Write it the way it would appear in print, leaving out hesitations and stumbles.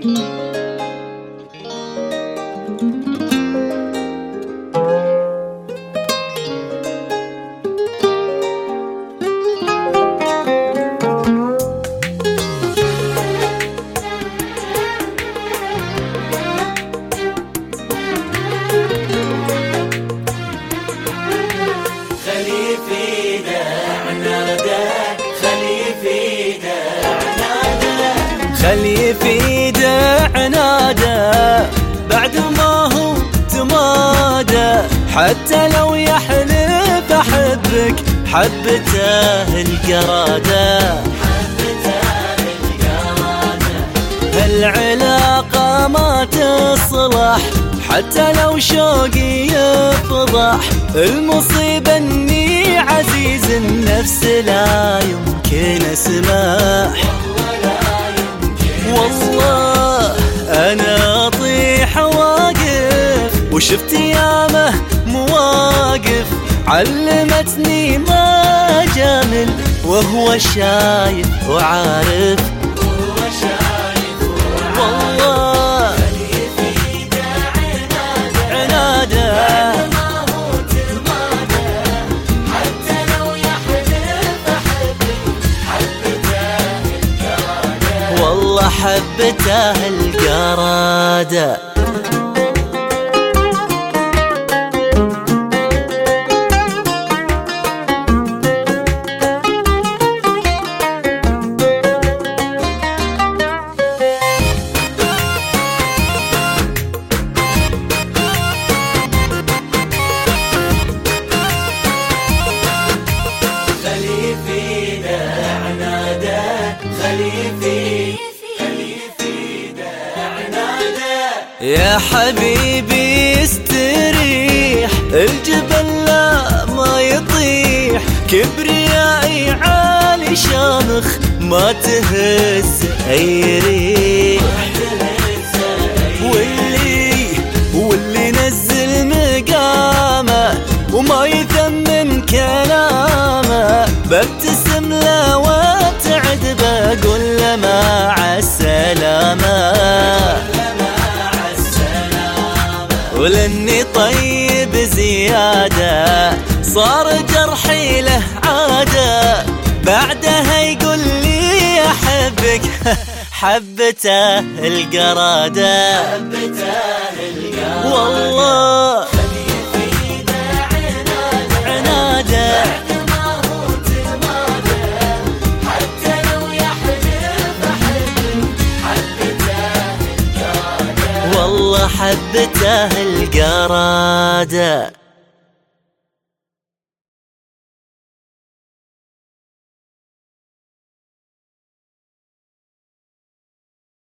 خلي في ايده عناده بعد ما هو تماده، حتى لو يحلف احبك حبته القراده. هالعلاقة ما تصلح حتى لو شوقي يفضح، المصيبة اني عزيز النفس لا يمكن اسمح. والله انا اطيح واقف وشفت يامه مواقف علمتني ما جامل، وهو شايف وعارف. والله عناده حتى لو يحلف احبك حبته القراده. والله حبته القراده. يا حبيبي استريح، الجبل لا ما يطيح، كبريائي عالي شامخ ما تهز اي ريح. واللي نزل مقامه وما يثمن كلامه، ببتسم له واتعد بقول له مع السلامه. ولاني طيب زيادة صار جرحي له عادة، بعدها يقول لي احبك حبته القرادة. والله عناده حتى لو يحلف احبك حبته القراده. والله حبته القرادة.